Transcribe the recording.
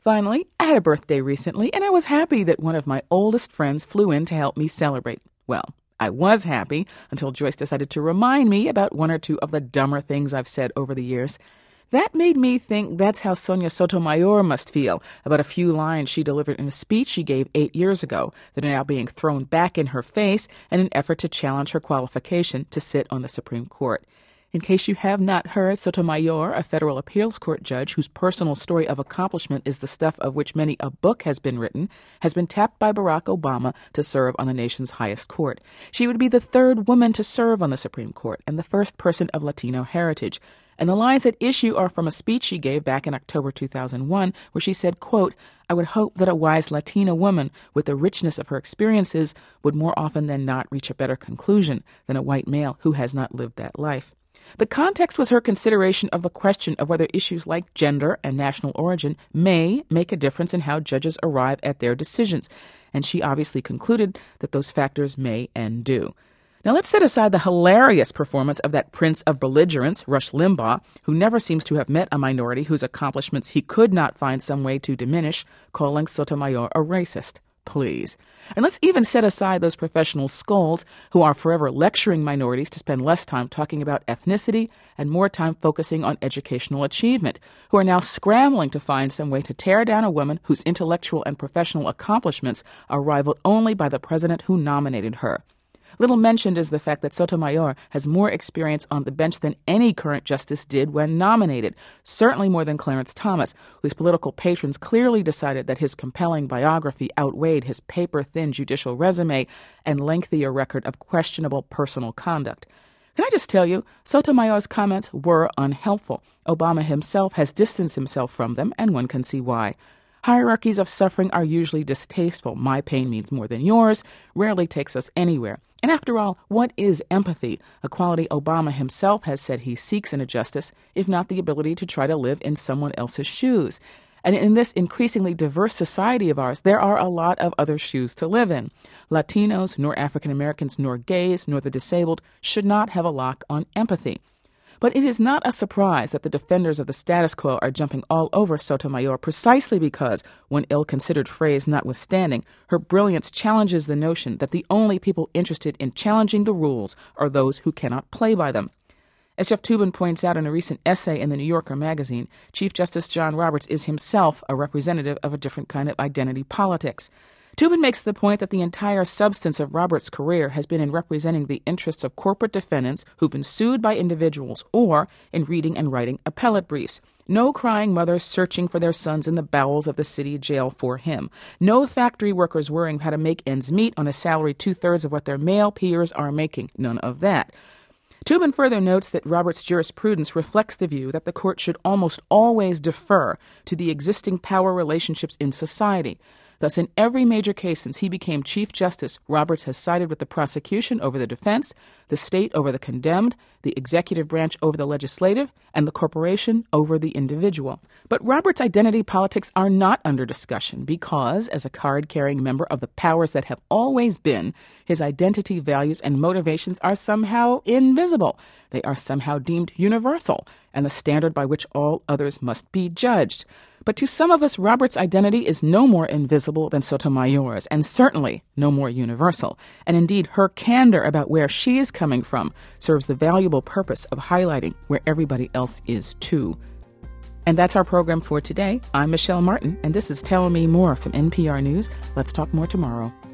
Finally, I had a birthday recently, and I was happy that one of my oldest friends flew in to help me celebrate. Well, I was happy until Joyce decided to remind me about one or two of the dumber things I've said over the years. That made me think that's how Sonia Sotomayor must feel about a few lines she delivered in a speech she gave 8 years ago that are now being thrown back in her face in an effort to challenge her qualification to sit on the Supreme Court. In case you have not heard, Sotomayor, a federal appeals court judge whose personal story of accomplishment is the stuff of which many a book has been written, has been tapped by Barack Obama to serve on the nation's highest court. She would be the third woman to serve on the Supreme Court and the first person of Latino heritage. And the lines at issue are from a speech she gave back in October 2001, where she said, quote, "I would hope that a wise Latina woman with the richness of her experiences would more often than not reach a better conclusion than a white male who has not lived that life." The context was her consideration of the question of whether issues like gender and national origin may make a difference in how judges arrive at their decisions, and she obviously concluded that those factors may and do. Now let's set aside the hilarious performance of that prince of belligerence, Rush Limbaugh, who never seems to have met a minority whose accomplishments he could not find some way to diminish, calling Sotomayor a racist. Please. And let's even set aside those professional scolds who are forever lecturing minorities to spend less time talking about ethnicity and more time focusing on educational achievement, who are now scrambling to find some way to tear down a woman whose intellectual and professional accomplishments are rivaled only by the president who nominated her. Little mentioned is the fact that Sotomayor has more experience on the bench than any current justice did when nominated, certainly more than Clarence Thomas, whose political patrons clearly decided that his compelling biography outweighed his paper-thin judicial resume and lengthier record of questionable personal conduct. Can I just tell you, Sotomayor's comments were unhelpful. Obama himself has distanced himself from them, and one can see why. Hierarchies of suffering are usually distasteful. My pain means more than yours rarely takes us anywhere. And after all, what is empathy? A quality Obama himself has said he seeks in a justice, if not the ability to try to live in someone else's shoes. And in this increasingly diverse society of ours, there are a lot of other shoes to live in. Latinos, nor African Americans, nor gays, nor the disabled should not have a lock on empathy. But it is not a surprise that the defenders of the status quo are jumping all over Sotomayor precisely because, one ill-considered phrase notwithstanding, her brilliance challenges the notion that the only people interested in challenging the rules are those who cannot play by them. As Jeff Toobin points out in a recent essay in the New Yorker magazine, Chief Justice John Roberts is himself a representative of a different kind of identity politics. Toobin makes the point that the entire substance of Roberts' career has been in representing the interests of corporate defendants who've been sued by individuals or in reading and writing appellate briefs. No crying mothers searching for their sons in the bowels of the city jail for him. No factory workers worrying how to make ends meet on a salary 2/3 of what their male peers are making. None of that. Toobin further notes that Roberts' jurisprudence reflects the view that the court should almost always defer to the existing power relationships in society. Thus, in every major case since he became Chief Justice, Roberts has sided with the prosecution over the defense, the state over the condemned, the executive branch over the legislative, and the corporation over the individual. But Roberts' identity politics are not under discussion because, as a card-carrying member of the powers that have always been, his identity, values, and motivations are somehow invisible. They are somehow deemed universal, and the standard by which all others must be judged. But to some of us, Roberts' identity is no more invisible than Sotomayor's, and certainly no more universal. And indeed, her candor about where she is coming from serves the valuable purpose of highlighting where everybody else is too. And that's our program for today. I'm Michelle Martin, and this is Tell Me More from NPR News. Let's talk more tomorrow.